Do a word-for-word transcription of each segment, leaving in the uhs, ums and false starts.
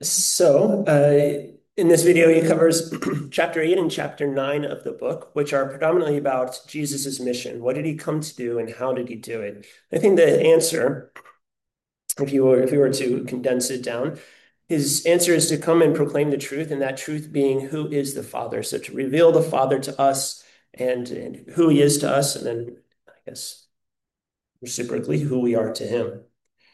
So, uh, in this video, he covers chapter eight and chapter nine of the book, which are predominantly about Jesus's mission. What did he come to do, and how did he do it? I think the answer, if you were if you were to condense it down, his answer is to come and proclaim the truth, and that truth being who is the Father. So to reveal the Father to us and, and who he is to us, and then I guess reciprocally who we are to him.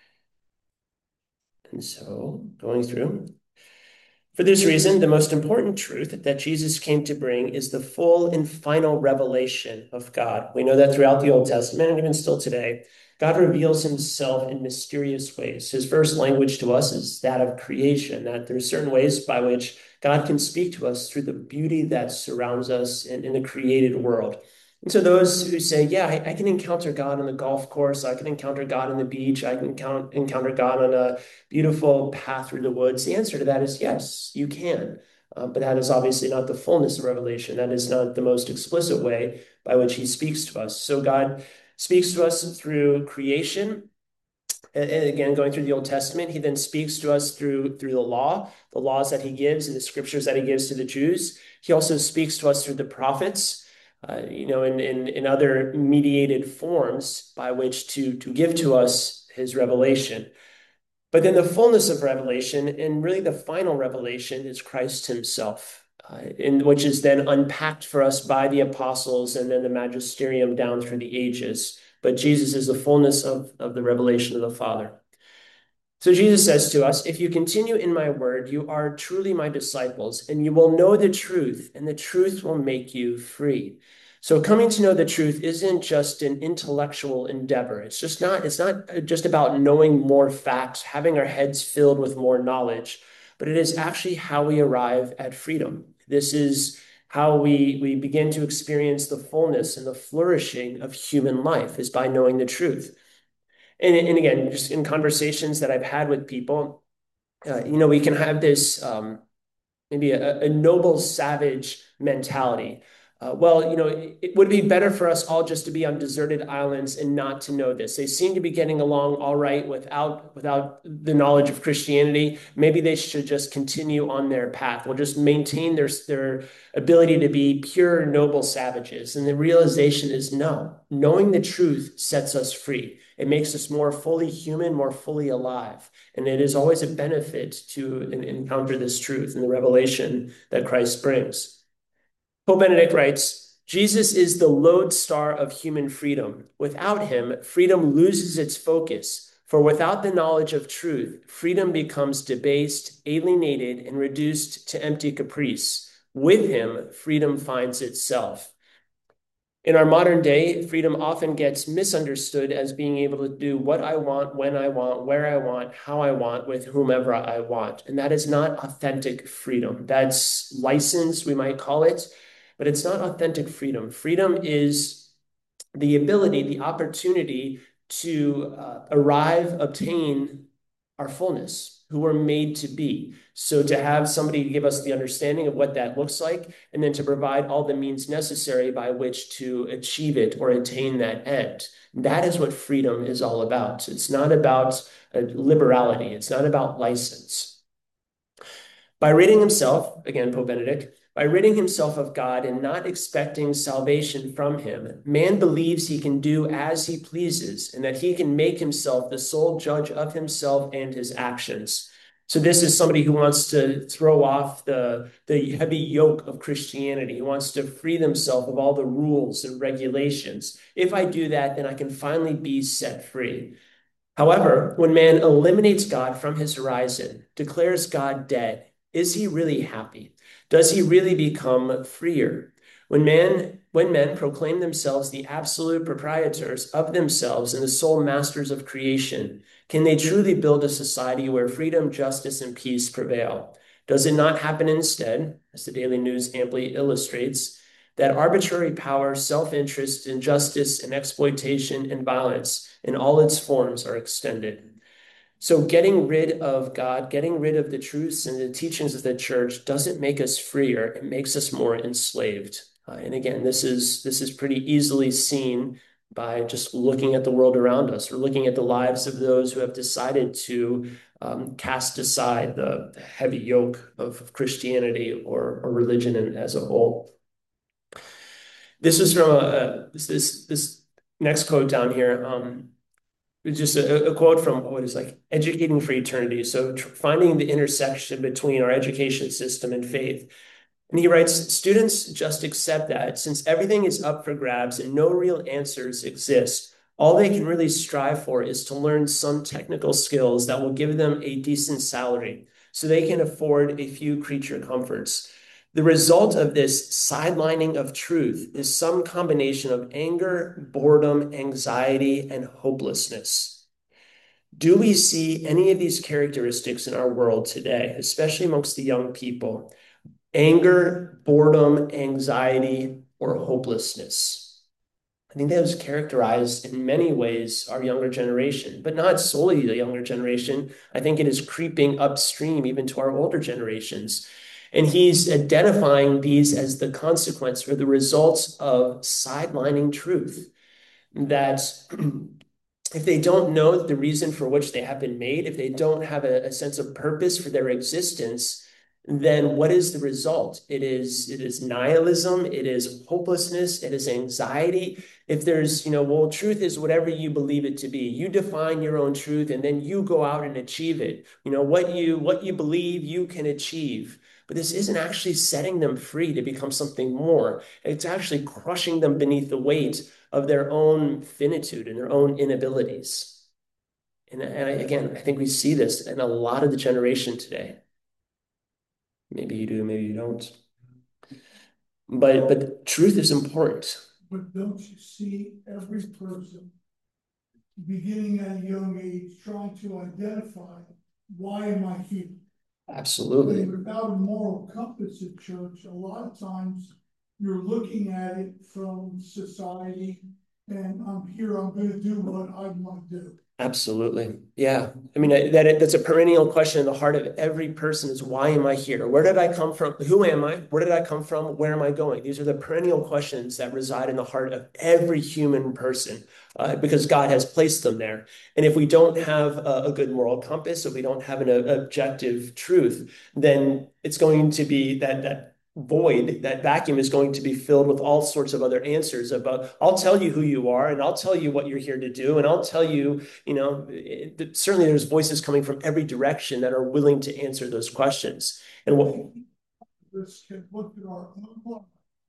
And so going through. For this reason, the most important truth that Jesus came to bring is the full and final revelation of God. We know that throughout the Old Testament and even still today, God reveals himself in mysterious ways. His first language to us is that of creation, that there are certain ways by which God can speak to us through the beauty that surrounds us in, in the created world. And so those who say, yeah, I, I can encounter God on the golf course, I can encounter God on the beach, I can count, encounter God on a beautiful path through the woods? The answer to that is yes, you can. Uh, but that is obviously not the fullness of revelation. That is not the most explicit way by which he speaks to us. So God speaks to us through creation. And again, going through the Old Testament, he then speaks to us through, through the law, the laws that he gives and the scriptures that he gives to the Jews. He also speaks to us through the prophets, uh, you know, in, in, in other mediated forms by which to, to give to us his revelation. But then the fullness of revelation, and really the final revelation, is Christ himself, uh, in, which is then unpacked for us by the apostles and then the magisterium down through the ages. But Jesus is the fullness of, of the revelation of the Father. So Jesus says to us, if you continue in my word, you are truly my disciples, and you will know the truth, and the truth will make you free. So coming to know the truth isn't just an intellectual endeavor. It's just not, it's not just about knowing more facts, having our heads filled with more knowledge, but it is actually how we arrive at freedom. This is how we, we begin to experience the fullness and the flourishing of human life, is by knowing the truth. And, and again, just in conversations that I've had with people, uh, you know, we can have this um, maybe a, a noble savage mentality. Uh, well, you know, it, it would be better for us all just to be on deserted islands and not to know this. They seem to be getting along all right without without the knowledge of Christianity. Maybe they should just continue on their path. We'll just maintain their their ability to be pure, noble savages. And the realization is no, knowing the truth sets us free. It makes us more fully human, more fully alive. And it is always a benefit to encounter this truth and the revelation that Christ brings. Pope Benedict writes, Jesus is the lodestar of human freedom. Without him, freedom loses its focus. For without the knowledge of truth, freedom becomes debased, alienated, and reduced to empty caprice. With him, freedom finds itself. In our modern day, freedom often gets misunderstood as being able to do what I want, when I want, where I want, how I want, with whomever I want. And that is not authentic freedom. That's license, we might call it, but it's not authentic freedom. Freedom is the ability, the opportunity to uh, arrive, obtain our fullness, who we're made to be. So to have somebody give us the understanding of what that looks like, and then to provide all the means necessary by which to achieve it or attain that end. That is what freedom is all about. It's not about uh, liberality. It's not about license. By ridding himself, again, Pope Benedict, by ridding himself of God and not expecting salvation from him, man believes he can do as he pleases and that he can make himself the sole judge of himself and his actions. So this is somebody who wants to throw off the, the heavy yoke of Christianity. He wants to free themselves of all the rules and regulations. If I do that, then I can finally be set free. However, when man eliminates God from his horizon, declares God dead, is he really happy? Does he really become freer? When man, when men proclaim themselves the absolute proprietors of themselves and the sole masters of creation, can they truly build a society where freedom, justice, and peace prevail? Does it not happen instead, as the Daily News amply illustrates, that arbitrary power, self-interest, injustice, and exploitation and violence in all its forms are extended? So getting rid of God, getting rid of the truths and the teachings of the church doesn't make us freer. It makes us more enslaved. Uh, and again, this is this is pretty easily seen by just looking at the world around us or looking at the lives of those who have decided to um, cast aside the, the heavy yoke of, of Christianity or, or religion as a whole. This was from a, a this, this this next quote down here. Um, it's just a, a quote from what is like educating for eternity. So tr- finding the intersection between our education system and faith. And he writes, students just accept that since everything is up for grabs and no real answers exist, all they can really strive for is to learn some technical skills that will give them a decent salary so they can afford a few creature comforts. The result of this sidelining of truth is some combination of anger, boredom, anxiety, and hopelessness. Do we see any of these characteristics in our world today, especially amongst the young people? Anger, boredom, anxiety, or hopelessness? I think that has characterized in many ways our younger generation, but not solely the younger generation. I think it is creeping upstream even to our older generations. And he's identifying these as the consequence or the results of sidelining truth. That if they don't know the reason for which they have been made, if they don't have a, a sense of purpose for their existence, then what is the result? It is it is nihilism, it is hopelessness, it is anxiety. If there's, you know, well, truth is whatever you believe it to be. You define your own truth and then you go out and achieve it. You know, what you what you believe you can achieve. But this isn't actually setting them free to become something more. It's actually crushing them beneath the weight of their own finitude and their own inabilities. And, and I, again, I think we see this in a lot of the generation today. Maybe you do, maybe you don't. But but truth is important. But don't you see every person beginning at a young age trying to identify why am I here? Absolutely. And without a moral compass at church, a lot of times you're looking at it from society and I'm here, I'm going to do what I want to do. Absolutely. Yeah. I mean, that that's a perennial question in the heart of every person is why am I here? Where did I come from? Who am I? Where did I come from? Where am I going? These are the perennial questions that reside in the heart of every human person uh, because God has placed them there. And if we don't have a, a good moral compass, if we don't have an a, objective truth, then it's going to be that that void, that vacuum is going to be filled with all sorts of other answers about, I'll tell you who you are and I'll tell you what you're here to do. And I'll tell you, you know, it, certainly there's voices coming from every direction that are willing to answer those questions. And what this can look at our own life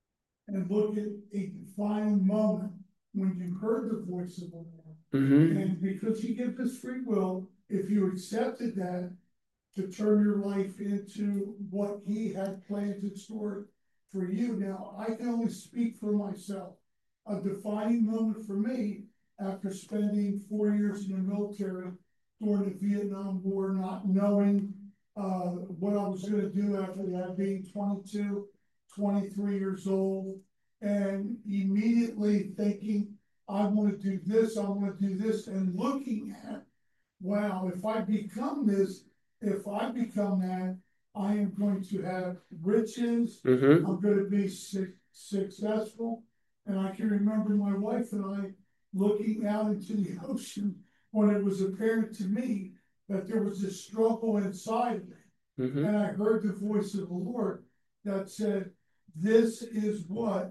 and look at a defining moment when you heard the voice of the Lord. Mm-hmm. And because he gives us free will, if you accepted that, to turn your life into what he had planned in store for you. Now, I can only speak for myself. A defining moment for me, after spending four years in the military during the Vietnam War, not knowing uh, what I was going to do after that, being twenty-two, twenty-three years old, and immediately thinking, I want to do this, I want to do this, and looking at, wow, if I become this, if I become that, I am going to have riches. Mm-hmm. I'm going to be su- successful. And I can remember my wife and I looking out into the ocean when it was apparent to me that there was a struggle inside of me. Mm-hmm. And I heard the voice of the Lord that said, this is what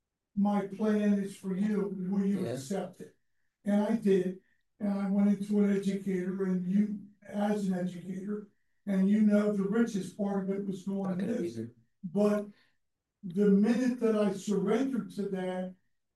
my plan is for you. Will you yeah. accept it? And I did. And I went into an educator, and you, as an educator, and you know the richest part of it was going to this. But the minute that I surrendered to that,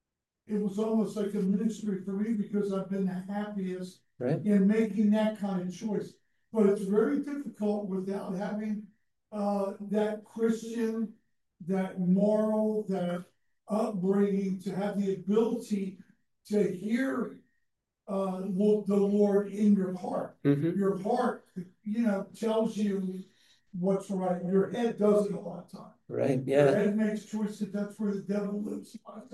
it was almost like a ministry for me because I've been the happiest right. in making that kind of choice. But it's very difficult without having uh, that Christian, that moral, that upbringing to have the ability to hear uh, the Lord in your heart. Mm-hmm. Your heart, you know, tells you what's right. Your head doesn't a lot of times. Right, yeah. Your head makes choices. That's where the devil lives.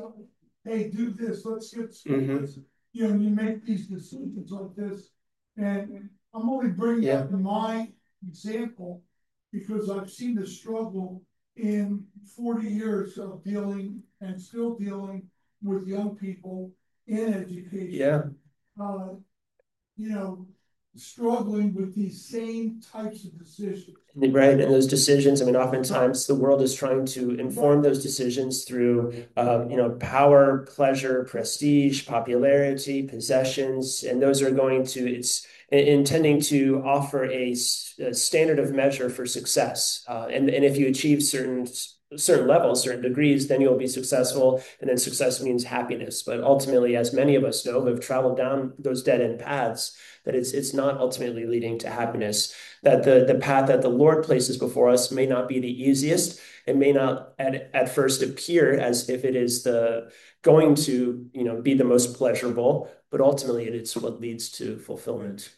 Hey, do this. Let's get mm-hmm. this. You know, you make these decisions like this. And I'm only bringing yeah. up my example because I've seen the struggle in forty years of dealing and still dealing with young people in education. Yeah. Uh, you know, struggling with these same types of decisions. Right, and those decisions, I mean, oftentimes the world is trying to inform those decisions through, um, you know, power, pleasure, prestige, popularity, possessions, and those are going to, it's intending to offer a, a standard of measure for success. Uh, and, and if you achieve certain certain levels, certain degrees, then you'll be successful, and then success means happiness. But ultimately, as many of us know who have traveled down those dead-end paths, that it's it's not ultimately leading to happiness, that the, the path that the Lord places before us may not be the easiest. It may not at, at first appear as if it is the going to, you know, be the most pleasurable, but ultimately it's what leads to fulfillment.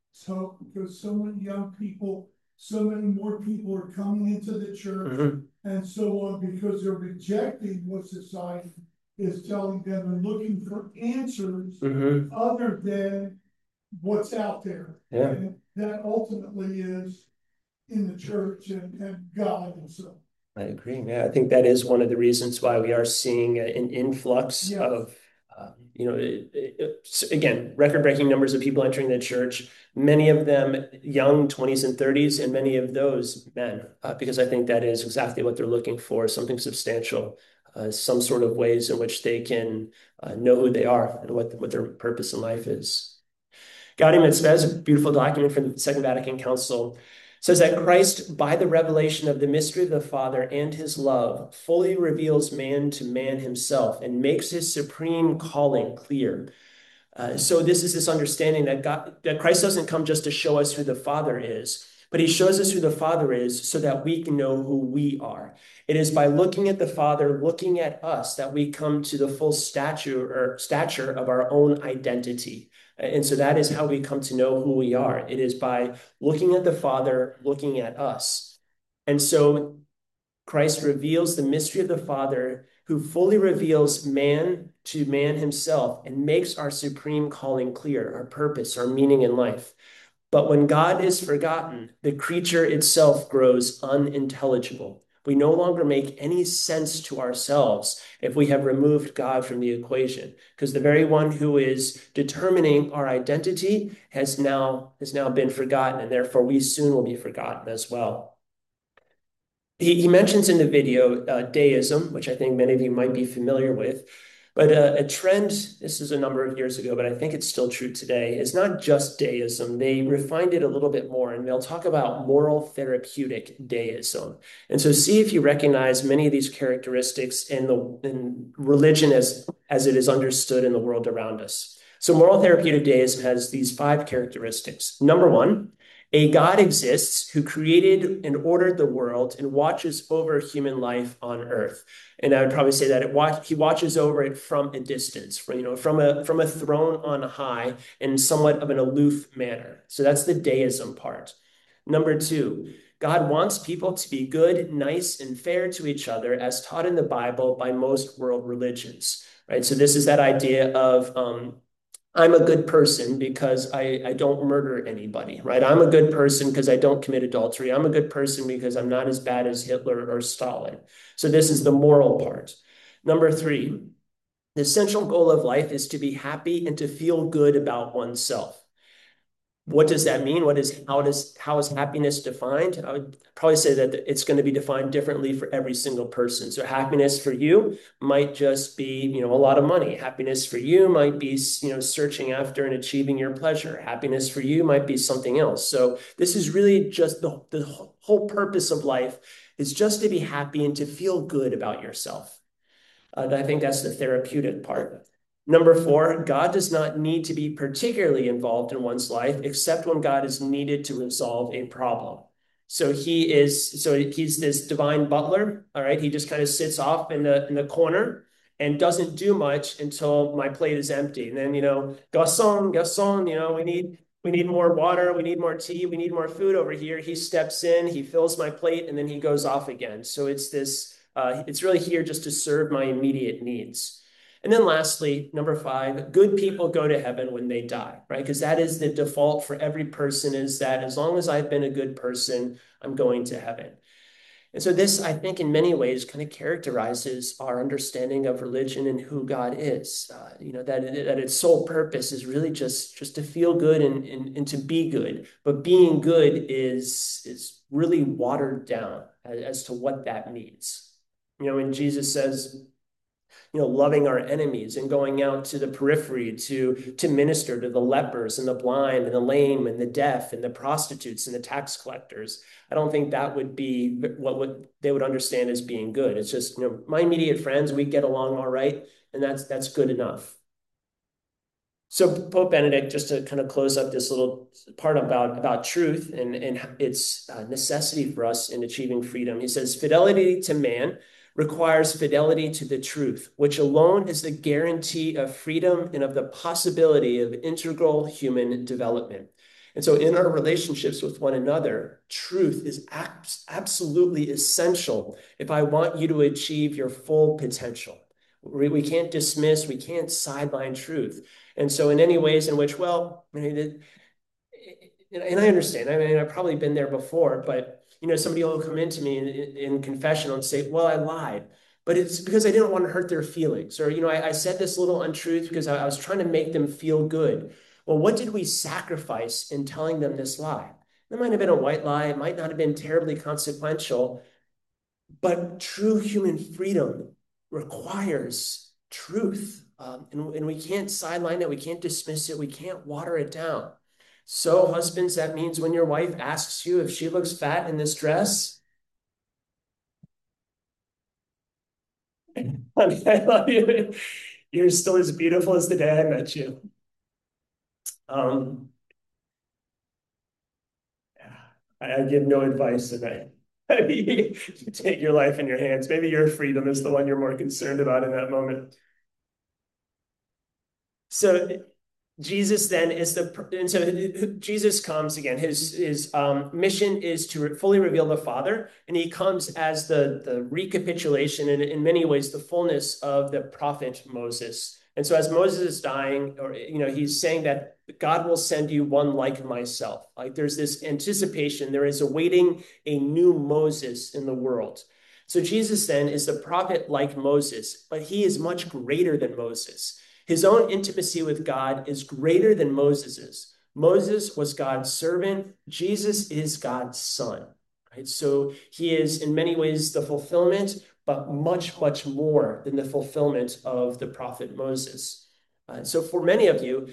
So because so many young people, so many more people are coming into the church mm-hmm. and so on, because they're rejecting what society is telling them and looking for answers mm-hmm. other than what's out there. Yeah. And that ultimately is in the church and, and God himself. I agree. Yeah, I think that is one of the reasons why we are seeing an influx yes. of, uh, you know, it, it, again, record-breaking numbers of people entering the church, many of them young, twenties and thirties, and many of those men, uh, because I think that is exactly what they're looking for, something substantial, uh, some sort of ways in which they can uh, know who they are and what, what their purpose in life is. Gaudium et Spes, a beautiful document from the Second Vatican Council, says that Christ, by the revelation of the mystery of the Father and his love, fully reveals man to man himself and makes his supreme calling clear. Uh, so this is this understanding that God, that Christ doesn't come just to show us who the Father is, but he shows us who the Father is so that we can know who we are. It is by looking at the Father, looking at us, that we come to the full stature or stature of our own identity. And so that is how we come to know who we are. It is by looking at the Father, looking at us. And so Christ reveals the mystery of the Father, who fully reveals man to man himself and makes our supreme calling clear, our purpose, our meaning in life. But when God is forgotten, the creature itself grows unintelligible. We no longer make any sense to ourselves if we have removed God from the equation, because the very one who is determining our identity has now, has now been forgotten, and therefore we soon will be forgotten as well. He, he mentions in the video uh, deism, which I think many of you might be familiar with. But uh, a trend, this is a number of years ago, but I think it's still true today, is not just deism. They refined it a little bit more, and they'll talk about moral therapeutic deism. And so see if you recognize many of these characteristics in the in religion as, as it is understood in the world around us. So moral therapeutic deism has these five characteristics. Number one, a God exists who created and ordered the world and watches over human life on earth. And I would probably say that it watch, he watches over it from a distance, from, you know, from a, from a throne on high in somewhat of an aloof manner. So that's the deism part. Number two, God wants people to be good, nice, and fair to each other as taught in the Bible by most world religions, right? So this is that idea of, um, I'm a good person because I, I don't murder anybody, right? I'm a good person because I don't commit adultery. I'm a good person because I'm not as bad as Hitler or Stalin. So this is the moral part. Number three, the essential goal of life is to be happy and to feel good about oneself. What does that mean? What is, how does, how is happiness defined? I would probably say that it's going to be defined differently for every single person. So happiness for you might just be, you know, a lot of money. Happiness for you might be, you know, searching after and achieving your pleasure. Happiness for you might be something else. So this is really just the, the whole purpose of life is just to be happy and to feel good about yourself. Uh, I think that's the therapeutic part. Number four, God does not need to be particularly involved in one's life except when God is needed to resolve a problem. So he is, so he's this divine butler, all right? He just kind of sits off in the, in the corner and doesn't do much until my plate is empty. And then, you know, garçon, garçon, you know, we need, we need more water, we need more tea, we need more food over here. He steps in, he fills my plate, and then he goes off again. So it's this, uh, it's really here just to serve my immediate needs. And then lastly, number five, good people go to heaven when they die, right? Because that is the default for every person, is that as long as I've been a good person, I'm going to heaven. And so this, I think, in many ways kind of characterizes our understanding of religion and who God is. Uh, you know, that, that its sole purpose is really just, just to feel good and, and, and to be good. But being good is, is really watered down as, as to what that means. You know, when Jesus says, you know, loving our enemies and going out to the periphery to, to minister to the lepers and the blind and the lame and the deaf and the prostitutes and the tax collectors. I don't think that would be what would they would understand as being good. It's just, you know, my immediate friends, we get along all right, and that's that's good enough. So Pope Benedict, just to kind of close up this little part about, about truth and, and its uh, necessity for us in achieving freedom, he says, fidelity to man requires fidelity to the truth, which alone is the guarantee of freedom and of the possibility of integral human development. And so in our relationships with one another, truth is ab- absolutely essential if I want you to achieve your full potential. We, we can't dismiss, we can't sideline truth. And so in any ways in which, well, I mean, it, and I understand, I mean, I've probably been there before, but, you know, somebody will come into me in, in confessional and say, well, I lied, but it's because I didn't want to hurt their feelings. Or, you know, I, I said this little untruth because I, I was trying to make them feel good. Well, what did we sacrifice in telling them this lie? It might have been a white lie. It might not have been terribly consequential, but true human freedom requires truth. Um, and, and we can't sideline it. We can't dismiss it. We can't water it down. So husbands, that means when your wife asks you if she looks fat in this dress, I love you. You're still as beautiful as the day I met you. Um, I, I give no advice tonight. You take your life in your hands. Maybe your freedom is the one you're more concerned about in that moment. So Jesus then is the, and so Jesus comes again, his, his um, mission is to re fully reveal the Father, and he comes as the, the recapitulation and in many ways the fullness of the prophet Moses. And so as Moses is dying, or, you know, he's saying that God will send you one like myself. Like there's this anticipation, there is awaiting a new Moses in the world. So Jesus then is the prophet like Moses, but he is much greater than Moses. His own intimacy with God is greater than Moses's. Moses was God's servant. Jesus is God's son. Right? So he is in many ways the fulfillment, but much, much more than the fulfillment of the prophet Moses. Uh, so for many of you,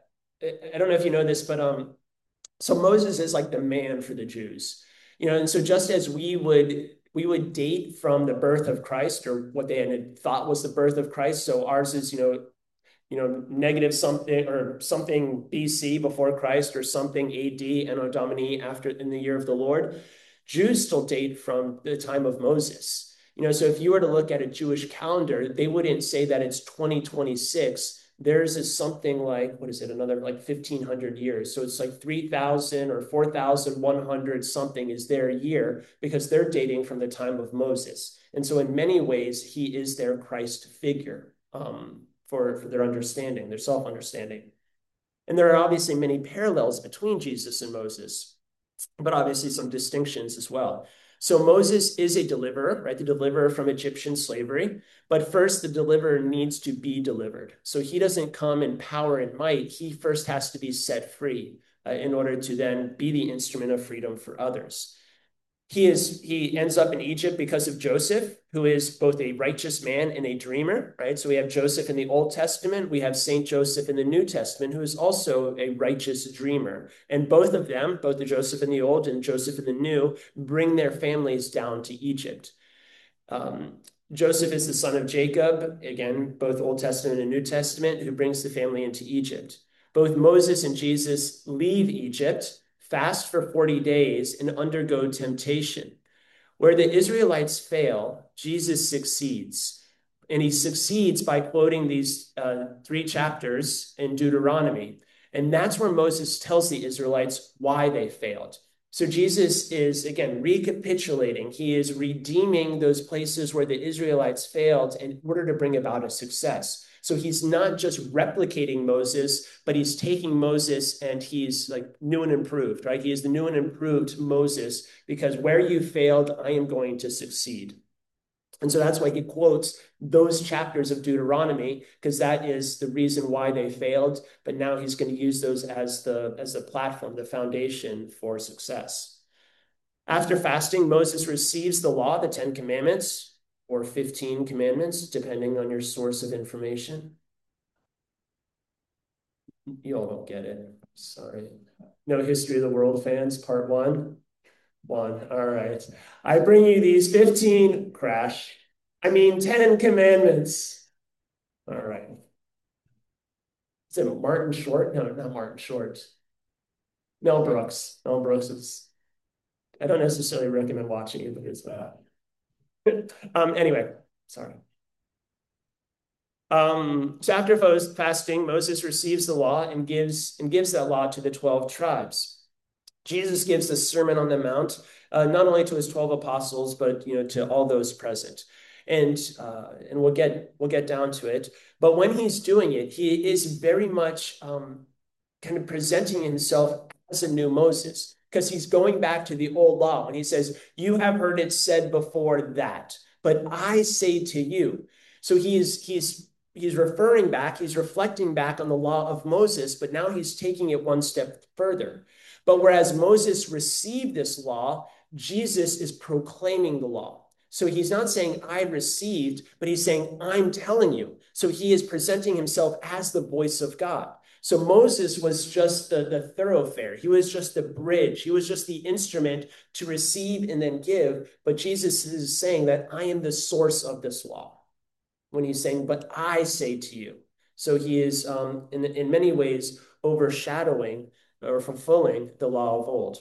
I don't know if you know this, but um, so Moses is like the man for the Jews. You know, and so just as we would we would date from the birth of Christ or what they had thought was the birth of Christ. So ours is, you know, you know, negative something or something B C before Christ or something A D Anno Domini after in the year of the Lord. Jews still date from the time of Moses. You know, so if you were to look at a Jewish calendar, they wouldn't say that it's twenty twenty-six. Theirs is something like, what is it, another like fifteen hundred years. So it's like three thousand or four thousand one hundred something is their year because they're dating from the time of Moses. And so in many ways, he is their Christ figure. Um, For, for their understanding, their self-understanding. And there are obviously many parallels between Jesus and Moses, but obviously some distinctions as well. So Moses is a deliverer, right? The deliverer from Egyptian slavery. But first, the deliverer needs to be delivered. So he doesn't come in power and might. He first has to be set free uh, in order to then be the instrument of freedom for others. He is he ends up in Egypt because of Joseph, who is both a righteous man and a dreamer, right? So we have Joseph in the Old Testament, we have Saint Joseph in the New Testament, who is also a righteous dreamer. And both of them, both the Joseph in the Old and Joseph in the New, bring their families down to Egypt. Um, Joseph is the son of Jacob, again, both Old Testament and New Testament, who brings the family into Egypt. Both Moses and Jesus leave Egypt, fast for forty days, and undergo temptation. Where the Israelites fail, Jesus succeeds. And he succeeds by quoting these uh, three chapters in Deuteronomy. And that's where Moses tells the Israelites why they failed. So Jesus is, again, recapitulating. He is redeeming those places where the Israelites failed in order to bring about a success. So he's not just replicating Moses, but he's taking Moses and he's like new and improved, right? He is the new and improved Moses, because where you failed, I am going to succeed. And so that's why he quotes those chapters of Deuteronomy, because that is the reason why they failed. But now he's going to use those as the, as the platform, the foundation for success. After fasting, Moses receives the law, the Ten Commandments, or fifteen commandments, depending on your source of information. You all don't get it. Sorry. No History of the World fans, part one. One. All right. I bring you these fifteen, crash. I mean, ten commandments. All right. Is it Martin Short? No, not Martin Short. Mel Brooks. Mel Brooks is, I don't necessarily recommend watching it, but it's bad. um, anyway, sorry. Um, so after fasting, Moses receives the law and gives, and gives that law to the twelve tribes. Jesus gives the Sermon on the Mount, uh, not only to his twelve apostles, but you know, to all those present. And uh, and we'll get we'll get down to it. But when he's doing it, he is very much um, kind of presenting himself as a new Moses, because he's going back to the old law. And he says, you have heard it said before that, but I say to you. So he's he's he's referring back, he's reflecting back on the law of Moses, but now he's taking it one step further. But whereas Moses received this law, Jesus is proclaiming the law. So he's not saying I received, but he's saying I'm telling you. So he is presenting himself as the voice of God. So Moses was just the, the thoroughfare. He was just the bridge. He was just the instrument to receive and then give. But Jesus is saying that I am the source of this law. When he's saying, but I say to you. So he is um, in, in many ways overshadowing or fulfilling the law of old.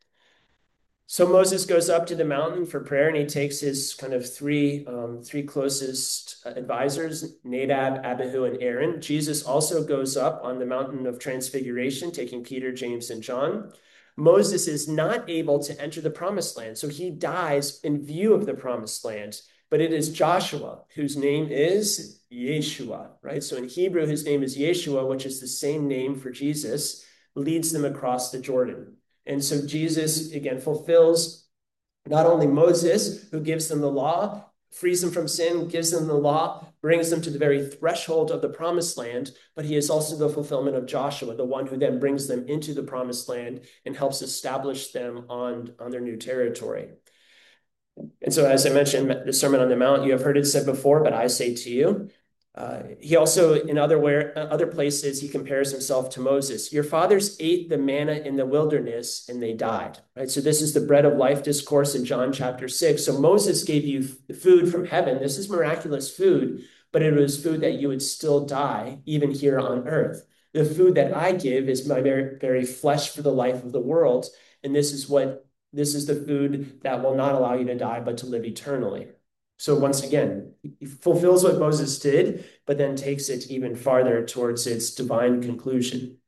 So Moses goes up to the mountain for prayer, and he takes his kind of three, um, three closest advisors, Nadab, Abihu, and Aaron. Jesus also goes up on the mountain of transfiguration, taking Peter, James, and John. Moses is not able to enter the promised land, so he dies in view of the promised land. But it is Joshua, whose name is Yeshua, right? So in Hebrew, his name is Yeshua, which is the same name for Jesus, leads them across the Jordan. And so Jesus, again, fulfills not only Moses, who gives them the law, frees them from sin, gives them the law, brings them to the very threshold of the promised land, but he is also the fulfillment of Joshua, the one who then brings them into the promised land and helps establish them on, on their new territory. And so, as I mentioned, the Sermon on the Mount, you have heard it said before, but I say to you. Uh, he also, in other, where, other places, he compares himself to Moses. Your fathers ate the manna in the wilderness and they died, right? So this is the bread of life discourse in John chapter six. So Moses gave you food from heaven. This is miraculous food, but it was food that you would still die even here on earth. The food that I give is my very, very flesh for the life of the world. And this is what, this is the food that will not allow you to die, but to live eternally. So once again, he fulfills what Moses did, but then takes it even farther towards its divine conclusion.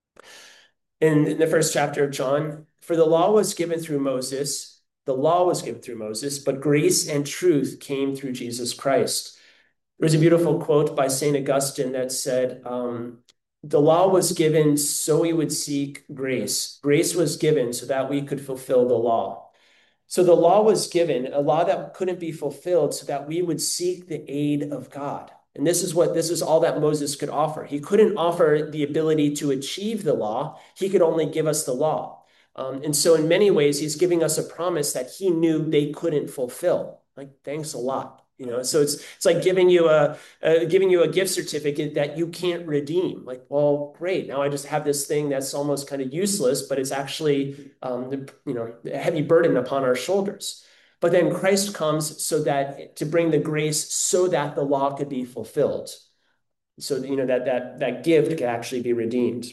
In, in the first chapter of John, for the law was given through Moses, the law was given through Moses, but grace and truth came through Jesus Christ. There was a beautiful quote by Saint Augustine that said, um, the law was given so we would seek grace. Grace was given so that we could fulfill the law. So the law was given, a law that couldn't be fulfilled, so that we would seek the aid of God. And this is what, this is all that Moses could offer. He couldn't offer the ability to achieve the law. He could only give us the law. Um, and so in many ways, he's giving us a promise that he knew they couldn't fulfill. Like, thanks a lot. You know, so it's it's like giving you a uh, giving you a gift certificate that you can't redeem. Like, well, great. Now I just have this thing that's almost kind of useless, but it's actually um, the, you know, a heavy burden upon our shoulders. But then Christ comes so that to bring the grace so that the law could be fulfilled. So you know that that that gift could actually be redeemed.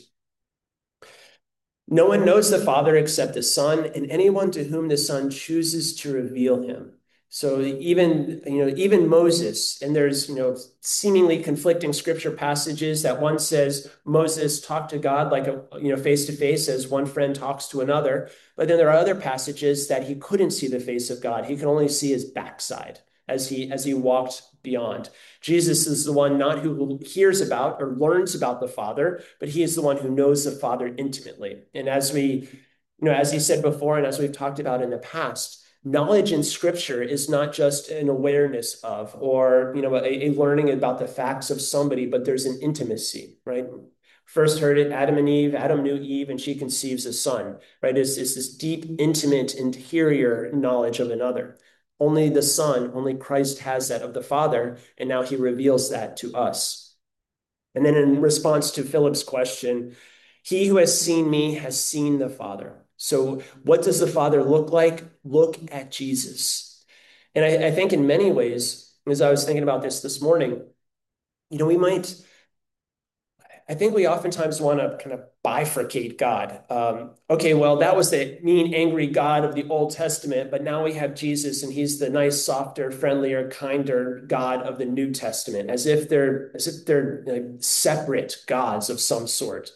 No one knows the Father except the Son, and anyone to whom the Son chooses to reveal him. So even, you know, even Moses, and there's, you know, seemingly conflicting scripture passages that one says Moses talked to God like, a, you know, face to face as one friend talks to another. But then there are other passages that he couldn't see the face of God. He could only see his backside. as he as he walked beyond. Jesus is the one not who hears about or learns about the Father, but he is the one who knows the Father intimately. And as we, you know, as he said before, and as we've talked about in the past, knowledge in Scripture is not just an awareness of, or, you know, a, a learning about the facts of somebody, but there's an intimacy, right? First heard it, Adam and Eve. Adam knew Eve, and she conceives a son, right? It's, it's this deep, intimate, interior knowledge of another. Only the Son, only Christ has that of the Father, and now he reveals that to us. And then in response to Philip's question, he who has seen me has seen the Father. So what does the Father look like? Look at Jesus. And I, I think in many ways, as I was thinking about this this morning, you know, we might, I think we oftentimes want to kind of bifurcate God. Um, okay, well, that was the mean, angry God of the Old Testament, but now we have Jesus, and he's the nice, softer, friendlier, kinder God of the New Testament, as if they're as if they're like separate gods of some sort.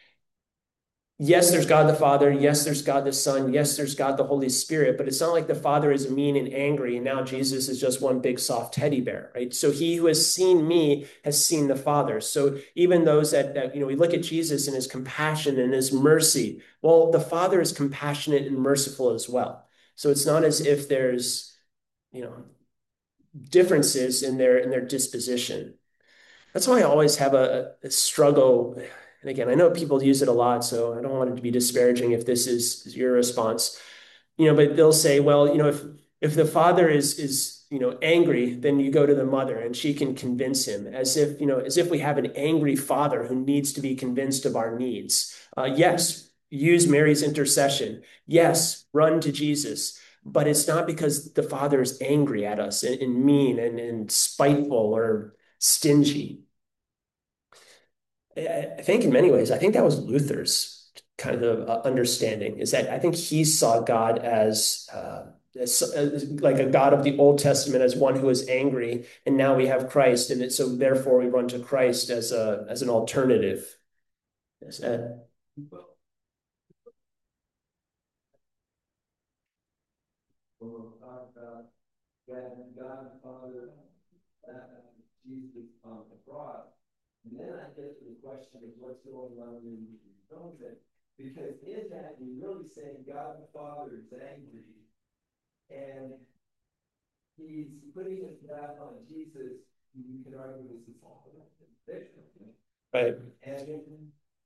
Yes, there's God the Father. Yes, there's God the Son. Yes, there's God the Holy Spirit. But it's not like the Father is mean and angry, and now Jesus is just one big soft teddy bear, right? So he who has seen me has seen the Father. So even those that, that you know, we look at Jesus and his compassion and his mercy. Well, the Father is compassionate and merciful as well. So it's not as if there's, you know, differences in their in their disposition. That's why I always have a, a struggle. And again, I know people use it a lot, so I don't want it to be disparaging if this is your response. You know, but they'll say, well, you know, if if the father is is you know angry, then you go to the mother and she can convince him, as if you know, as if we have an angry father who needs to be convinced of our needs. Uh, yes, use Mary's intercession. Yes, run to Jesus. But it's not because the father is angry at us and, and mean and, and spiteful or stingy. I think in many ways, I think that was Luther's kind of uh, understanding, is that I think he saw God as, uh, as, as like a God of the Old Testament, as one who is angry, and now we have Christ, and it, so therefore we run to Christ as a as an alternative. Yes, Ed? Well, talk about God, God, Father, uh, Jesus on the cross. And then I get to the question of what's going on in the atonement. Because in that, you're really saying God the Father is angry. And he's putting his wrath on Jesus. You can argue this is all right. And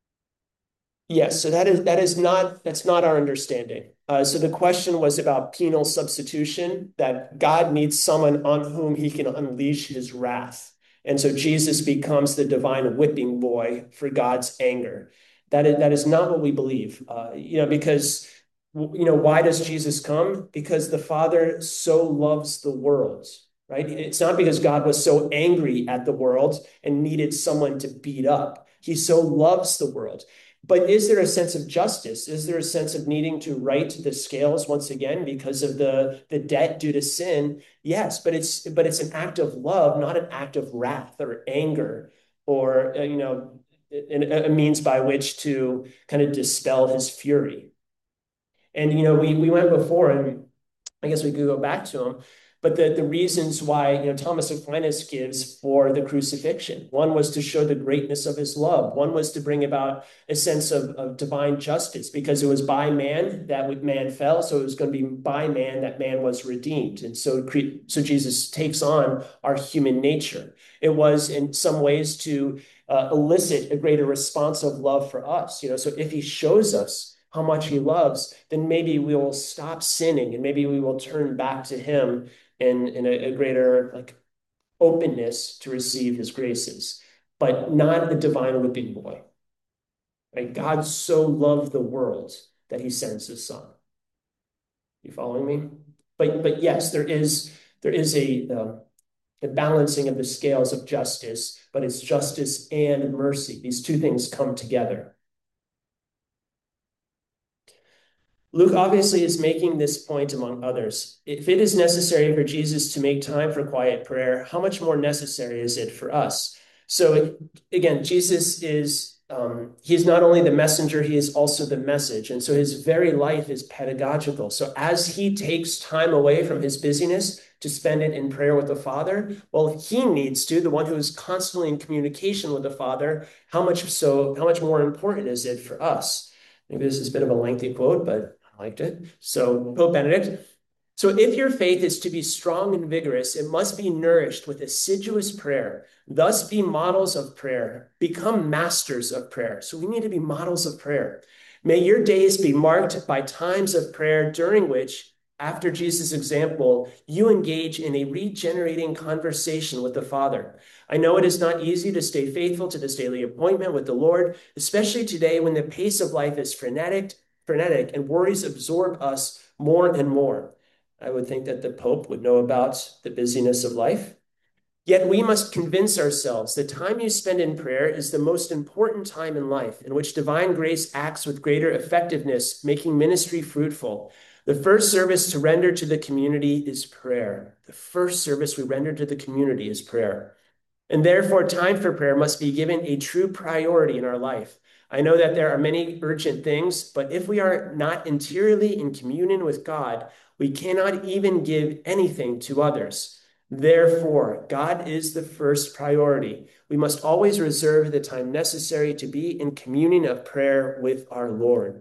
yes, so that is that is not that's not our understanding. Uh, so the question was about penal substitution, that God needs someone on whom he can unleash his wrath. And so Jesus becomes the divine whipping boy for God's anger. That is, that is not what we believe, uh, you know, because, you know, why does Jesus come? Because the Father so loves the world, right? It's not because God was so angry at the world and needed someone to beat up. He so loves the world. But is there a sense of justice? Is there a sense of needing to right the scales once again because of the, the debt due to sin? Yes, but it's but it's an act of love, not an act of wrath or anger, or uh, you know, a, a means by which to kind of dispel his fury. And you know, we we went before, and I guess we could go back to them. But the, the reasons why, you know, Thomas Aquinas gives for the crucifixion. One was to show the greatness of his love. One was to bring about a sense of, of divine justice, because it was by man that man fell. So it was going to be by man that man was redeemed. And so, so Jesus takes on our human nature. It was in some ways to uh, elicit a greater response of love for us. You know, so if he shows us how much he loves, then maybe we will stop sinning, and maybe we will turn back to him in, in a, a greater like openness to receive his graces, but not a divine whipping boy. Right? God so loved the world that he sends his son. You following me? But but yes, there is there is a um, a balancing of the scales of justice, but it's justice and mercy. These two things come together. Luke obviously is making this point among others. If it is necessary for Jesus to make time for quiet prayer, how much more necessary is it for us? So again, Jesus is, um, he is not only the messenger, he is also the message. And so his very life is pedagogical. So as he takes time away from his busyness to spend it in prayer with the Father? Well, if he needs to, the one who is constantly in communication with the Father, how much so, how much more important is it for us? Maybe this is a bit of a lengthy quote, but I liked it. So Pope Benedict, so if your faith is to be strong and vigorous, it must be nourished with assiduous prayer. Thus be models of prayer. Become masters of prayer. So we need to be models of prayer. May your days be marked by times of prayer during which, after Jesus' example, you engage in a regenerating conversation with the Father. I know it is not easy to stay faithful to this daily appointment with the Lord, especially today when the pace of life is frenetic, frenetic and worries absorb us more and more. I would think that the Pope would know about the busyness of life. Yet we must convince ourselves the time you spend in prayer is the most important time in life, in which divine grace acts with greater effectiveness, making ministry fruitful. The first service to render to the community is prayer. The first service we render to the community is prayer. And therefore, time for prayer must be given a true priority in our life. I know that there are many urgent things, but if we are not interiorly in communion with God, we cannot even give anything to others. Therefore, God is the first priority. We must always reserve the time necessary to be in communion of prayer with our Lord.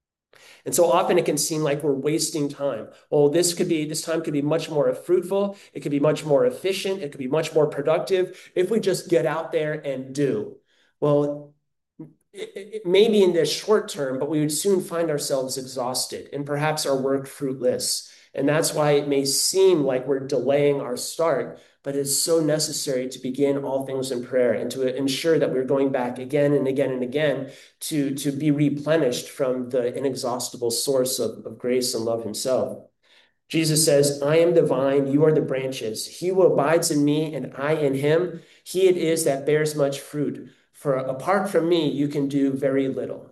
And so often it can seem like we're wasting time. Well, this could be, this time could be much more fruitful. It could be much more efficient. It could be much more productive if we just get out there and do. Well, it, it may be in the short term, but we would soon find ourselves exhausted and perhaps our work fruitless. And that's why it may seem like we're delaying our start, but it's so necessary to begin all things in prayer and to ensure that we're going back again and again and again to, to be replenished from the inexhaustible source of, of grace and love himself. Jesus says, I am the vine, you are the branches. He who abides in me and I in him, he it is that bears much fruit. For apart from me, you can do very little.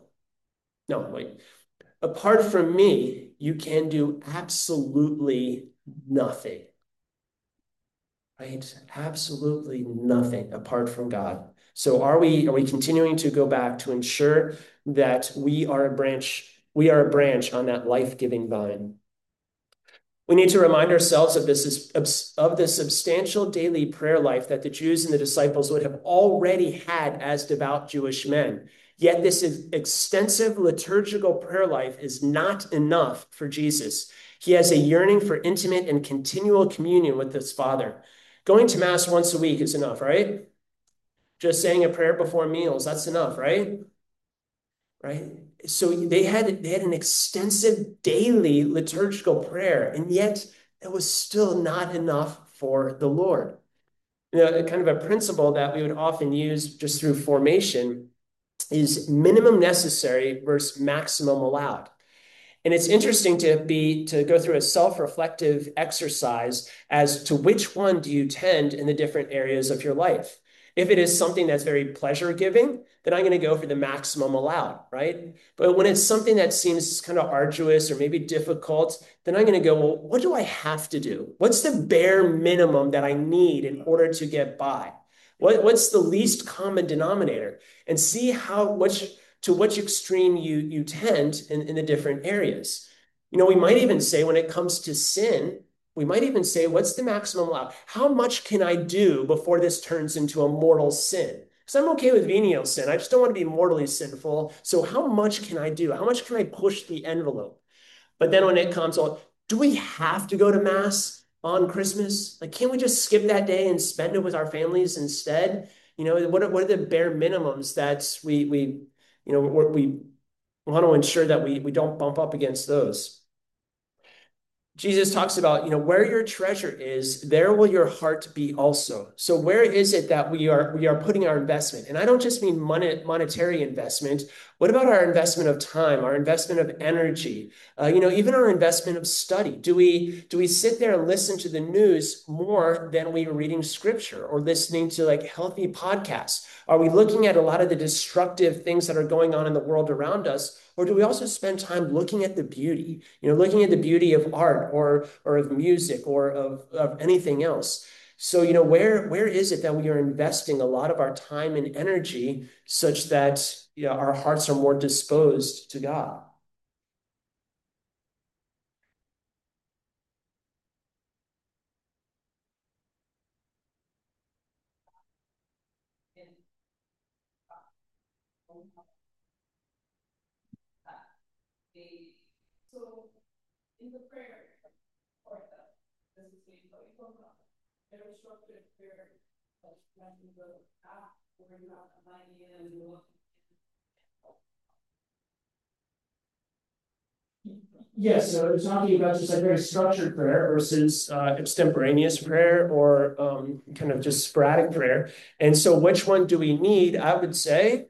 No, wait. Apart from me, you can do absolutely nothing. Right? Absolutely nothing apart from God. So are we, are we continuing to go back to ensure that we are a branch, we are a branch on that life-giving vine? We need to remind ourselves of this, of the substantial daily prayer life that the Jews and the disciples would have already had as devout Jewish men. Yet this extensive liturgical prayer life is not enough for Jesus. He has a yearning for intimate and continual communion with his Father. Going to Mass once a week is enough, right? Just saying a prayer before meals, that's enough, right? Right? So they had, they had an extensive daily liturgical prayer, and yet it was still not enough for the Lord. You know, kind of a principle that we would often use just through formation is minimum necessary versus maximum allowed. And it's interesting to be to go through a self-reflective exercise as to which one do you tend in the different areas of your life. If it is something that's very pleasure-giving, then I'm going to go for the maximum allowed, right? But when it's something that seems kind of arduous or maybe difficult, then I'm going to go, well, what do I have to do? What's the bare minimum that I need in order to get by? What, what's the least common denominator? And see how which to which extreme you, you tend in, in the different areas. You know, we might even say when it comes to sin, we might even say, what's the maximum allowed? How much can I do before this turns into a mortal sin? Because I'm okay with venial sin. I just don't want to be mortally sinful. So how much can I do? How much can I push the envelope? But then when it comes on, do we have to go to Mass on Christmas? Like, can't we just skip that day and spend it with our families instead? You know, what are, what are the bare minimums that we, we you know, we want to ensure that we, we don't bump up against those? Jesus talks about, you know, where your treasure is, there will your heart be also. So where is it that we are we are putting our investment? And I don't just mean money, monetary investment. What about our investment of time, our investment of energy, uh, you know, even our investment of study? Do we do we sit there and listen to the news more than we are reading scripture or listening to like healthy podcasts? Are we looking at a lot of the destructive things that are going on in the world around us? Or do we also spend time looking at the beauty, you know, looking at the beauty of art or, or of music or of, of anything else? So, you know, where, where is it that we are investing a lot of our time and energy such that, you know, our hearts are more disposed to God? So in the prayer, or the, this is the there was structured prayer, like when you go out, where you have the money and you look. Yes, so we're talking about just like very structured prayer versus uh, extemporaneous prayer or um, kind of just sporadic prayer. And so which one do we need? I would say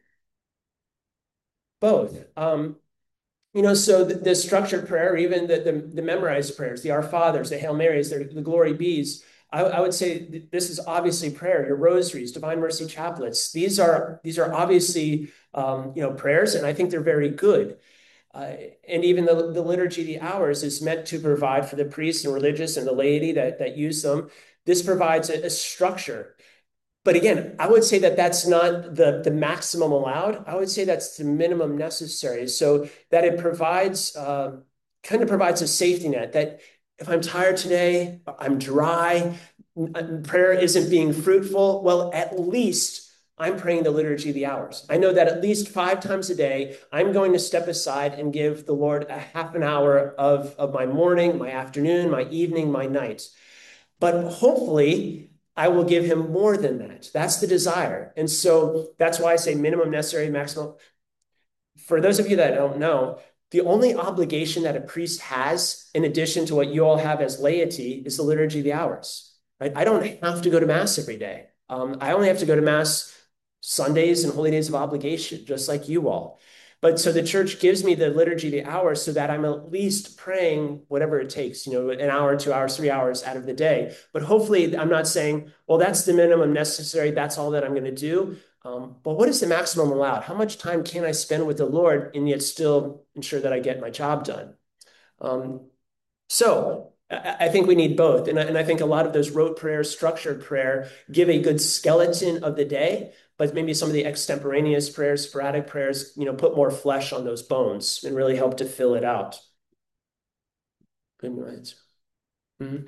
both. Um, you know, so the, the structured prayer, even the, the, the memorized prayers, the Our Fathers, the Hail Marys, the, the Glory Bees, I, I would say this is obviously prayer. Your rosaries, Divine Mercy chaplets, these are these are obviously um, you know prayers, and I think they're very good. Uh, and even the, the liturgy of the hours is meant to provide for the priests and religious and the laity that, that use them. This provides a, a structure. But again, I would say that that's not the, the maximum allowed. I would say that's the minimum necessary, so that it provides uh, kind of provides a safety net that if I'm tired today, I'm dry, prayer isn't being fruitful, well, at least I'm praying the liturgy of the hours. I know that at least five times a day, I'm going to step aside and give the Lord a half an hour of, of my morning, my afternoon, my evening, my night. But hopefully, I will give him more than that. That's the desire. And so that's why I say minimum necessary, maximum. For those of you that don't know, the only obligation that a priest has, in addition to what you all have as laity, is the liturgy of the hours. Right? I don't have to go to Mass every day. Um, I only have to go to Mass Sundays and holy days of obligation, just like you all. But so the church gives me the liturgy of the hours so that I'm at least praying whatever it takes, you know, an hour, two hours, three hours out of the day. But hopefully I'm not saying, well, that's the minimum necessary. That's all that I'm going to do. Um, but what is the maximum allowed? How much time can I spend with the Lord and yet still ensure that I get my job done? Um, so I, I think we need both. And I, and I think a lot of those rote prayers, structured prayer, give a good skeleton of the day, but maybe some of the extemporaneous prayers, sporadic prayers, you know, put more flesh on those bones and really help to fill it out. Good night. Mm-hmm.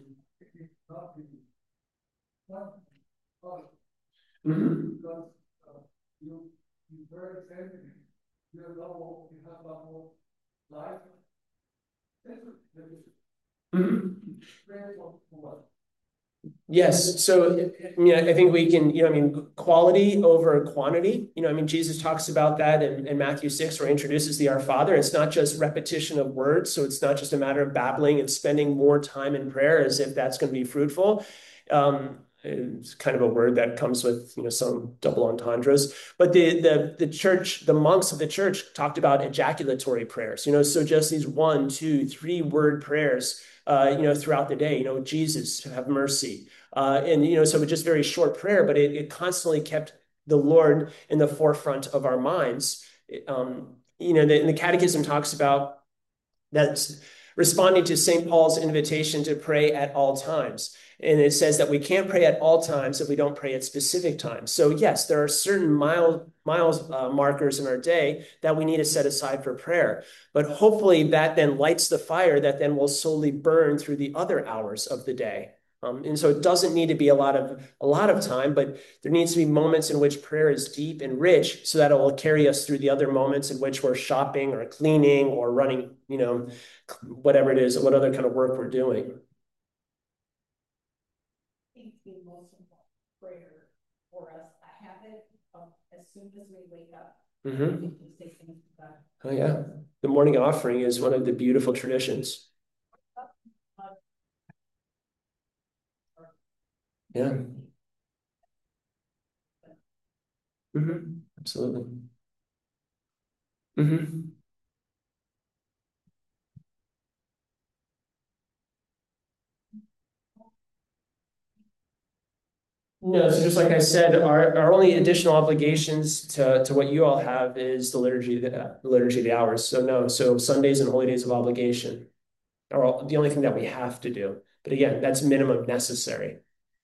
Mm-hmm. You, you very family, you know, you have a whole life. Mm-hmm. Yes. So, I mean, I think we can, you know, I mean, quality over quantity. You know, I mean, Jesus talks about that in, in Matthew six, where he introduces the Our Father. It's not just repetition of words. So it's not just a matter of babbling and spending more time in prayer as if that's going to be fruitful. Um, it's kind of a word that comes with, you know, some double entendres. But the the the church, the monks of the church talked about ejaculatory prayers, you know, so just these one, two, three word prayers, uh, you know, throughout the day, you know, Jesus, have mercy. Uh, and, you know, so it was just very short prayer, but it, it constantly kept the Lord in the forefront of our minds. Um, you know, the, the Catechism talks about that's responding to Saint Paul's invitation to pray at all times. And it says that we can't pray at all times if we don't pray at specific times. So yes, there are certain mile, miles uh, markers in our day that we need to set aside for prayer. But hopefully that then lights the fire that then will slowly burn through the other hours of the day. Um, and so it doesn't need to be a lot of a lot of time, but there needs to be moments in which prayer is deep and rich so that it will carry us through the other moments in which we're shopping or cleaning or running, you know, whatever it is, what other kind of work we're doing. The most important prayer for us, a habit of as soon as we wake up. Mm-hmm. Oh yeah, the morning offering is one of the beautiful traditions. Yeah. Mm-hmm. Absolutely. Mm-hmm. No, so just like I said, our, our only additional obligations to, to what you all have is the liturgy, the, the liturgy of the hours. So no, so Sundays and holy days of obligation are all, the only thing that we have to do. But again, that's minimum necessary.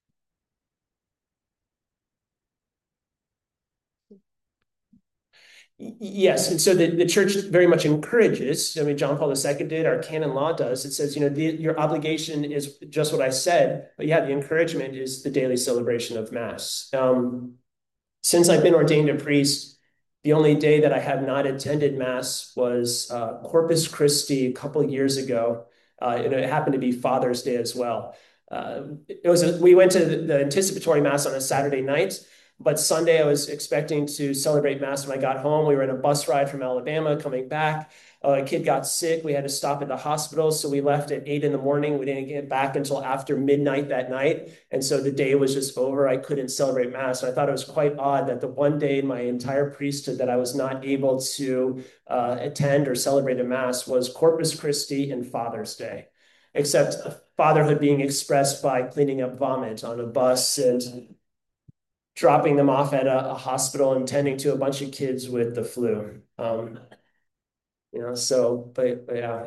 Yes, and so the, the church very much encourages, I mean, John Paul the Second did, our canon law does, it says, you know, the, your obligation is just what I said, but yeah, the encouragement is the daily celebration of Mass. Um, since I've been ordained a priest, The only day that I have not attended Mass was uh, Corpus Christi a couple of years ago. Uh, and it happened to be Father's Day as well. Uh, it was a, we went to the, the anticipatory Mass on a Saturday night, but Sunday I was expecting to celebrate Mass when I got home. We were in a bus ride from Alabama coming back. Uh, a kid got sick. We had to stop at the hospital. So we left at eight in the morning. We didn't get back until after midnight that night. And so the day was just over. I couldn't celebrate Mass. And I thought it was quite odd that the one day in my entire priesthood that I was not able to uh, attend or celebrate a Mass was Corpus Christi and Father's Day, except fatherhood being expressed by cleaning up vomit on a bus and dropping them off at a, a hospital and tending to a bunch of kids with the flu. Um, You know, so, but, but yeah.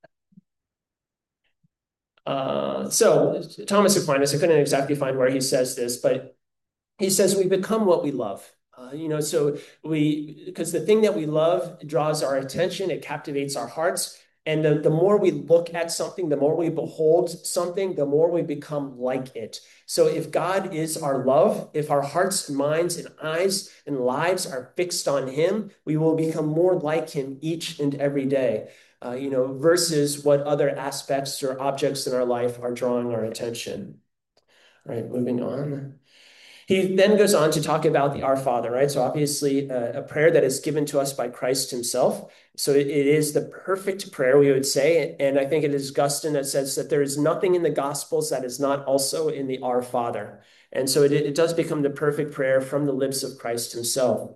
Uh, so Thomas Aquinas, I couldn't exactly find where he says this, but he says we become what we love. Uh, you know, so we, because the thing that we love draws our attention, it captivates our hearts. And the, the more we look at something, the more we behold something, the more we become like it. So if God is our love, if our hearts, minds, and eyes and lives are fixed on him, we will become more like him each and every day, uh, you know, versus what other aspects or objects in our life are drawing our attention. All right, moving on. He then goes on to talk about the Our Father, right? So obviously uh, a prayer that is given to us by Christ himself. So it, it is the perfect prayer, we would say. And I think it is Augustine that says that there is nothing in the Gospels that is not also in the Our Father. And so it, it does become the perfect prayer from the lips of Christ himself.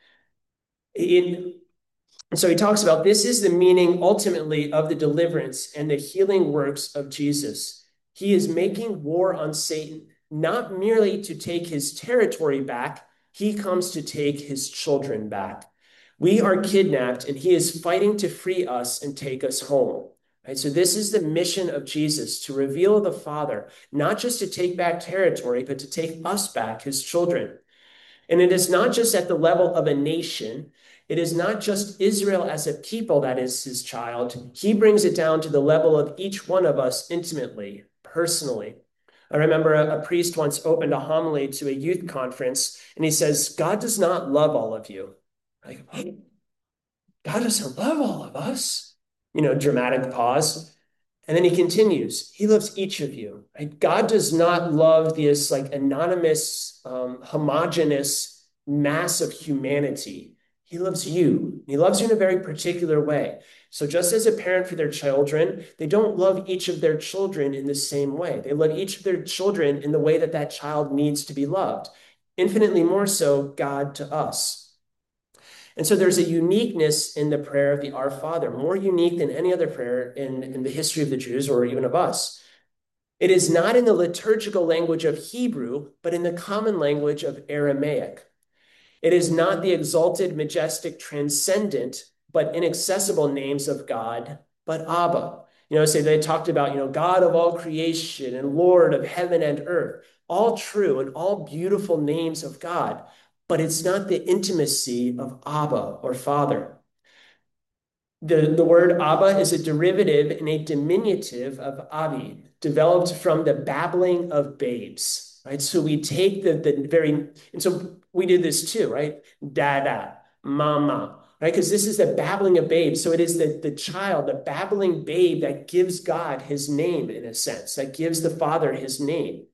In, and so he talks about this is the meaning ultimately of the deliverance and the healing works of Jesus. He is making war on Satan, not merely to take his territory back, he comes to take his children back. We are kidnapped and he is fighting to free us and take us home. Right? So this is the mission of Jesus, to reveal the Father, not just to take back territory, but to take us back, his children. And it is not just at the level of a nation. It is not just Israel as a people that is his child. He brings it down to the level of each one of us intimately, personally. I remember a, a priest once opened a homily to a youth conference, and he says, God does not love all of you. Like, oh, God doesn't love all of us. You know, dramatic pause. And then he continues, he loves each of you. Right? God does not love this like anonymous, um, homogeneous mass of humanity. He loves you. He loves you in a very particular way. So just as a parent for their children, they don't love each of their children in the same way. They love each of their children in the way that that child needs to be loved. Infinitely more so, God to us. And so there's a uniqueness in the prayer of the Our Father, more unique than any other prayer in, in the history of the Jews or even of us. It is not in the liturgical language of Hebrew, but in the common language of Aramaic. It is not the exalted, majestic, transcendent, but inaccessible names of God, but Abba. You know, say they talked about, you know, God of all creation and Lord of heaven and earth, all true and all beautiful names of God, but it's not the intimacy of Abba or Father. The, the word Abba is a derivative and a diminutive of Abi, developed from the babbling of babes, right? So we take the, the very, and so we do this too, right? Dada, mama, right? Because this is the babbling of babes. So it is the, the child, the babbling babe that gives God his name in a sense, that gives the Father his name.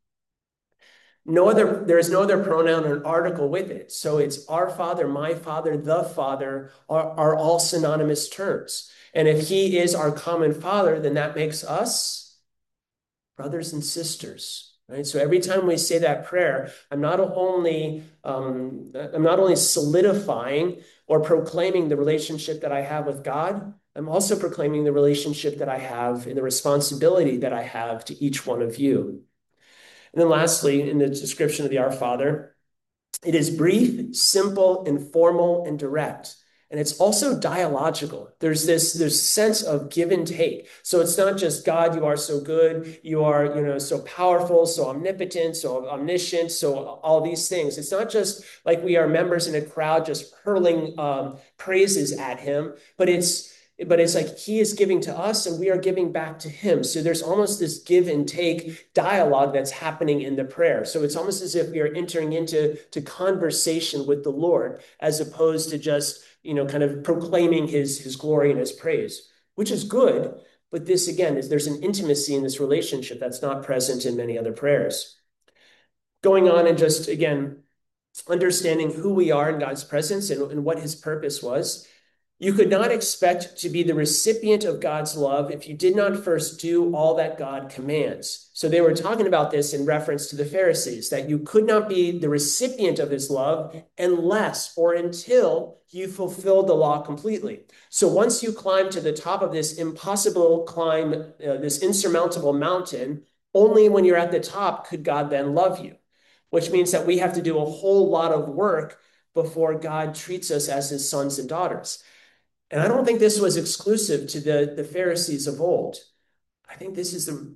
No other, there is no other pronoun or article with it. So it's our Father, my Father, the Father are, are all synonymous terms. And if he is our common Father, then that makes us brothers and sisters, right? So every time we say that prayer, I'm not only, um, I'm not only solidifying or proclaiming the relationship that I have with God, I'm also proclaiming the relationship that I have and the responsibility that I have to each one of you. And then lastly, in the description of the Our Father, it is brief, simple, informal, and direct. And it's also dialogical. There's this, this sense of give and take. So it's not just God, you are so good, you are, you know, so powerful, so omnipotent, so omniscient, so all these things. It's not just like we are members in a crowd just hurling um, praises at him, but it's but it's like he is giving to us and we are giving back to him. So there's almost this give and take dialogue that's happening in the prayer. So it's almost as if we are entering into to conversation with the Lord, as opposed to just, you know, kind of proclaiming his, his glory and his praise, which is good. But this, again, is there's an intimacy in this relationship that's not present in many other prayers. Going on and just, again, understanding who we are in God's presence and, and what his purpose was. You could not expect to be the recipient of God's love if you did not first do all that God commands. So they were talking about this in reference to the Pharisees, that you could not be the recipient of his love unless or until you fulfilled the law completely. So once you climb to the top of this impossible climb, uh, this insurmountable mountain, only when you're at the top could God then love you, which means that we have to do a whole lot of work before God treats us as his sons and daughters. And I don't think this was exclusive to the, the Pharisees of old. I think this is the,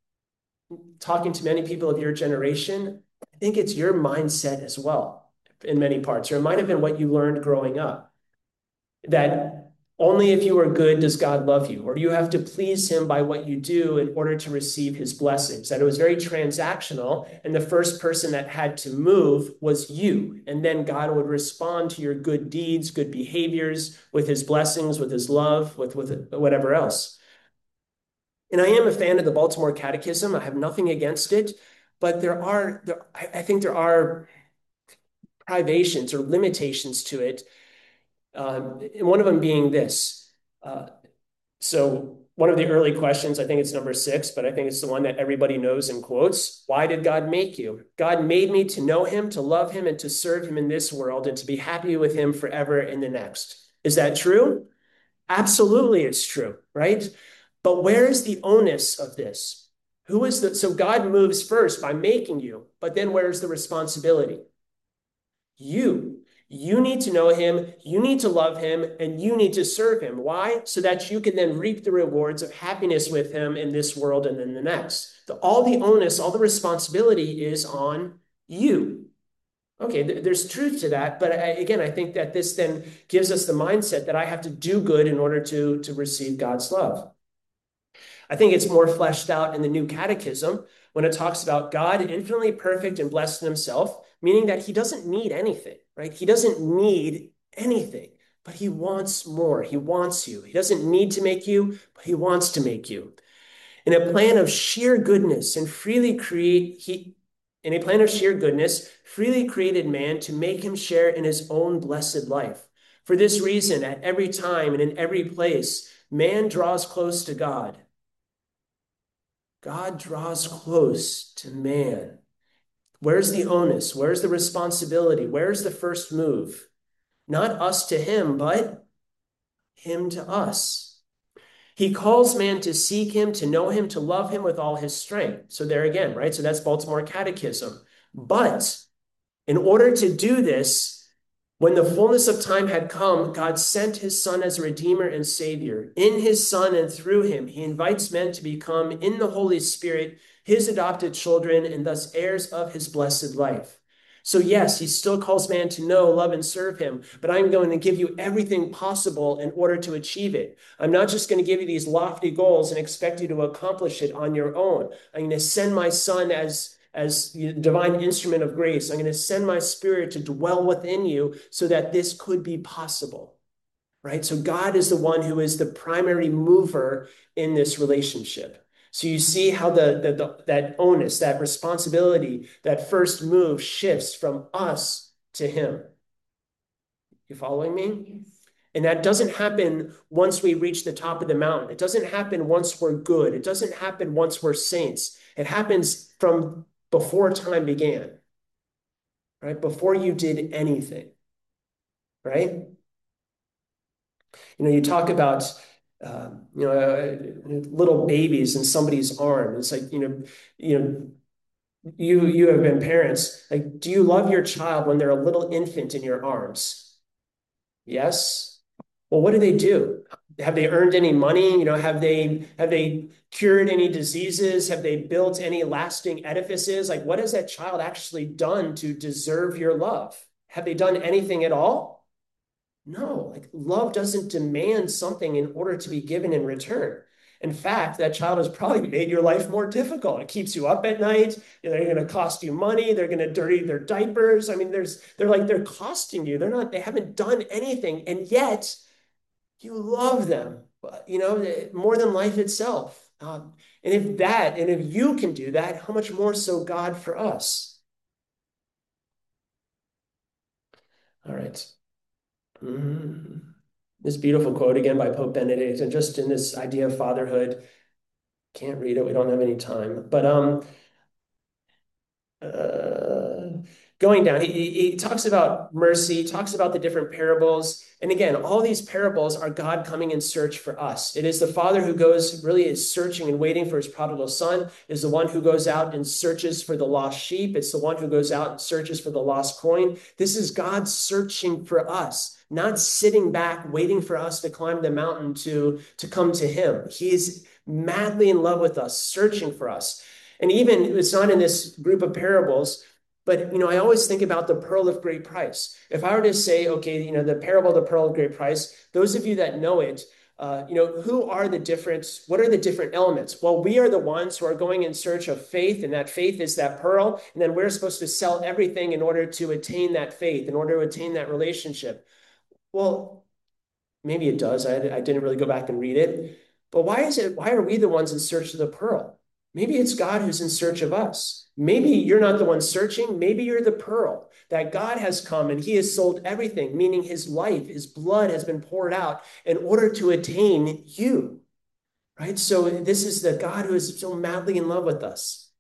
talking to many people of your generation, I think it's your mindset as well in many parts, or it might have been what you learned growing up, that only if you are good does God love you, or you have to please him by what you do in order to receive his blessings, that it was very transactional, and the first person that had to move was you, and then God would respond to your good deeds, good behaviors, with his blessings, with his love, with, with whatever else. And I am a fan of the Baltimore Catechism. I have nothing against it, but there are, there, I think there are privations or limitations to it. Um, and one of them being this. Uh, so one of the early questions, I think it's number six, but I think it's the one that everybody knows and quotes. Why did God make you? God made me to know him, to love him, and to serve him in this world, and to be happy with him forever in the next. Is that true? Absolutely, it's true, right? But where is the onus of this? Who is the, so God moves first by making you, but then where's the responsibility? You. You need to know him, you need to love him, and you need to serve him. Why? So that you can then reap the rewards of happiness with him in this world and in the next. The, all the onus, all the responsibility is on you. Okay, th there's truth to that, but I, again, I think that this then gives us the mindset that I have to do good in order to, to receive God's love. I think it's more fleshed out in the New Catechism when it talks about God infinitely perfect and blessed in himself, meaning that he doesn't need anything, right? He doesn't need anything, but he wants more. He wants you. He doesn't need to make you, but he wants to make you. In a plan of sheer goodness and freely create, he, in a plan of sheer goodness, freely created man to make him share in his own blessed life. For this reason, at every time and in every place, man draws close to God. God draws close to man. Where's the onus? Where's the responsibility? Where's the first move? Not us to him, but him to us. He calls man to seek him, to know him, to love him with all his strength. So there again, right? So that's Baltimore Catechism. But in order to do this, when the fullness of time had come, God sent his son as a redeemer and savior. In his son and through him, he invites men to become, in the Holy Spirit, his adopted children and thus heirs of his blessed life. So yes, he still calls man to know, love, and serve him, but I'm going to give you everything possible in order to achieve it. I'm not just going to give you these lofty goals and expect you to accomplish it on your own. I'm going to send my son as as the divine instrument of grace. I'm going to send my spirit to dwell within you so that this could be possible, right? So God is the one who is the primary mover in this relationship. So you see how the, the, the that onus, that responsibility, that first move shifts from us to him. You following me? And that doesn't happen once we reach the top of the mountain. It doesn't happen once we're good. It doesn't happen once we're saints. It happens from before time began, right? Before you did anything, right? You know, you talk about, uh, you know, uh, little babies in somebody's arm. It's like, you know, you know, you you have been parents. Like, do you love your child when they're a little infant in your arms? Yes. Well, what do they do? Have they earned any money? You know, have they have they cured any diseases? Have they built any lasting edifices? Like, what has that child actually done to deserve your love? Have they done anything at all? No, like love doesn't demand something in order to be given in return. In fact, that child has probably made your life more difficult. It keeps you up at night. They're going to cost you money. They're going to dirty their diapers. I mean, there's they're like they're costing you. They're not, they haven't done anything. And yet you love them, you know, more than life itself. Um, and if that, and if you can do that, how much more so God for us? All right. Mm-hmm. This beautiful quote again by Pope Benedict, and just in this idea of fatherhood, can't read it. We don't have any time, but um, uh, going down, he, he talks about mercy, talks about the different parables. And again, all these parables are God coming in search for us. It is the father who goes, really is searching and waiting for his prodigal son, it is the one who goes out and searches for the lost sheep. It's the one who goes out and searches for the lost coin. This is God searching for us, not sitting back, waiting for us to climb the mountain to, to come to him. He is madly in love with us, searching for us. And even it's not in this group of parables, but, you know, I always think about the pearl of great price. If I were to say, okay, you know, the parable of the pearl of great price, those of you that know it, uh, you know, who are the different, what are the different elements? Well, we are the ones who are going in search of faith, and that faith is that pearl. And then we're supposed to sell everything in order to attain that faith, in order to attain that relationship. Well, maybe it does. I, I didn't really go back and read it. But why is it, why are we the ones in search of the pearl? Maybe it's God who's in search of us. Maybe you're not the one searching. Maybe you're the pearl, that God has come and he has sold everything, meaning his life, his blood has been poured out in order to attain you, right? So this is the God who is so madly in love with us.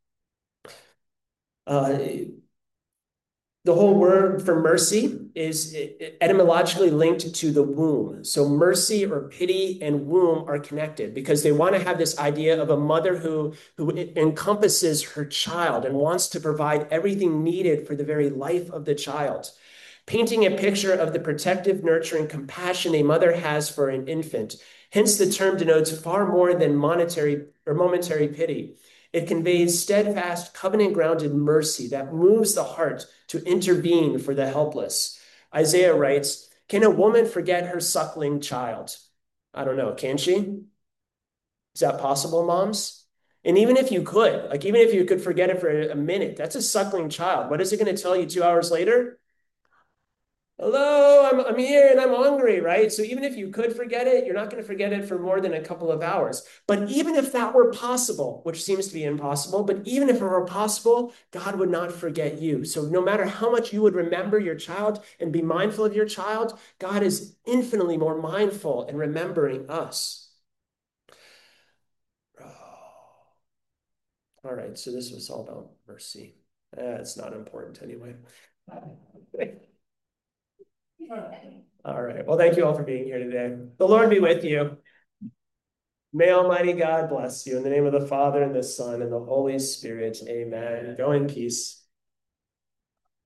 Uh, The whole word for mercy is etymologically linked to the womb. So mercy or pity and womb are connected because they want to have this idea of a mother who, who encompasses her child and wants to provide everything needed for the very life of the child, painting a picture of the protective, nurturing compassion a mother has for an infant. Hence, the term denotes far more than monetary or momentary pity. It conveys steadfast, covenant-grounded mercy that moves the heart to intervene for the helpless. Isaiah writes, can a woman forget her suckling child? I don't know, can she? Is that possible, moms? And even if you could, like even if you could forget it for a minute, that's a suckling child. What is it going to tell you two hours later? Hello, I'm, I'm here and I'm hungry, right? So even if you could forget it, you're not going to forget it for more than a couple of hours. But even if that were possible, which seems to be impossible, but even if it were possible, God would not forget you. So no matter how much you would remember your child and be mindful of your child, God is infinitely more mindful and remembering us. Oh. All right, so this was all about mercy. Eh, it's not important anyway. All right. Well, thank you all for being here today. The Lord be with you. May Almighty God bless you. In the name of the Father, and the Son, and the Holy Spirit. Amen. Go in peace.